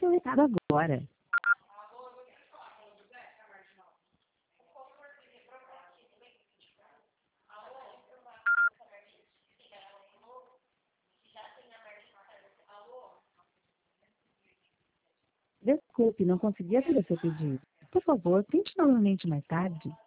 seu recado agora. Desculpe, não consegui atender seu pedido. Por favor, tente novamente mais tarde.